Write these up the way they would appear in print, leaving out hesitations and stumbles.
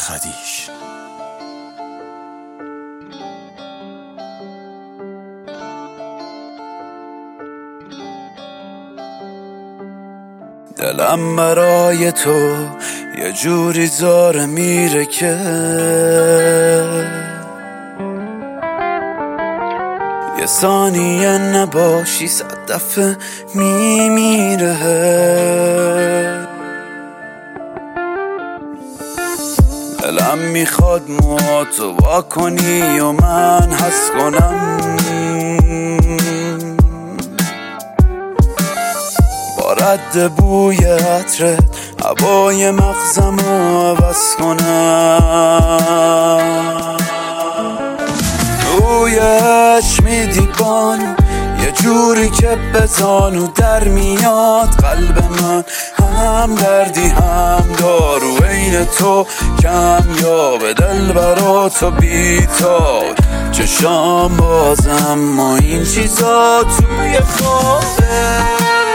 خدیش. دلم برای تو یه جوری زاره میره که یه ثانیه نباشی 100 دفعه میمیره. دلم میخواد موهاتو وا کنی و من حس کنم، با رد بوی عطرت هوای مغزمو عوض کنم. روی چشمی دیبان یه جوری که بزانو در میاد قلب من، هم دردی هم دارو عین تو کمیابه. دل برا تو بیتار چشام بازم ما این چیزا توی خوابه.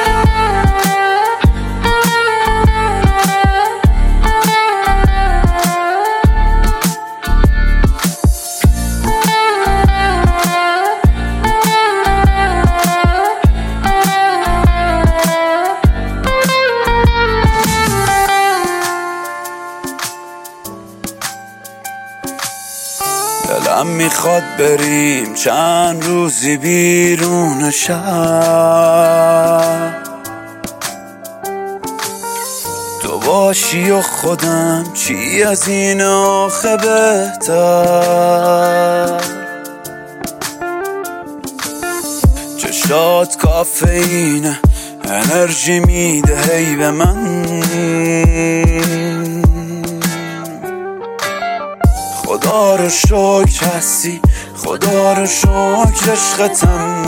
دلم میخواد بریم چند روزی بیرون شهر، تو باشی و خودم چی از این آخه بهتر. چشات کافئینه انرژی میده هی به من، خدا رو شکر هستی، خدا رو شکر عشقتم.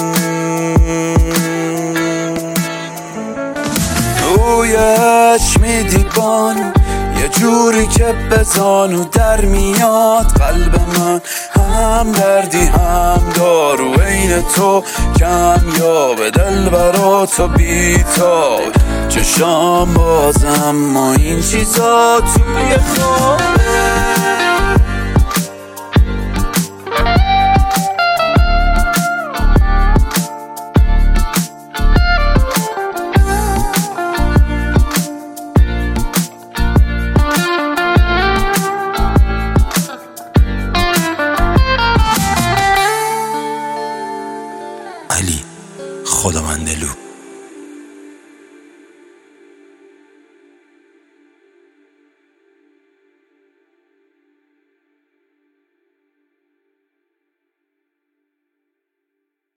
روی چشمی دیبان یه جوری که بزانو در میاد قلب من، هم دردی هم دارو عین تو کمیابه. دل برا تو بیتار چشام بازم ما این چیزا توی خوابه. علی خداوندلو.